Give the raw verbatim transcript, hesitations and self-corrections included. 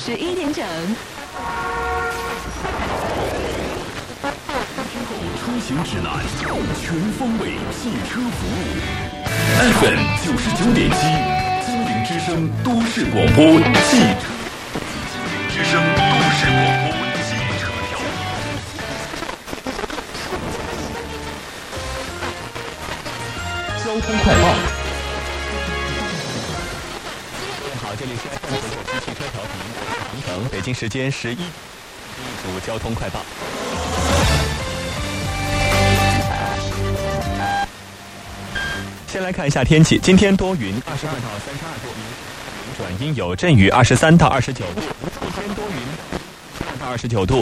十一点整。 出行指南，全方位汽车服务。F M 九十九点七，金陵之声都市广播汽车。金陵之声都市广播汽车调频。交通快报。好，这里是 F M 九九七汽车调频，我是唐腾。北京时间十一，第一组交通快报。先来看一下天气，今天多云，二十二到三十二度，转阴有阵雨，二十三到二十九度。明天多云，二十二到二十九度，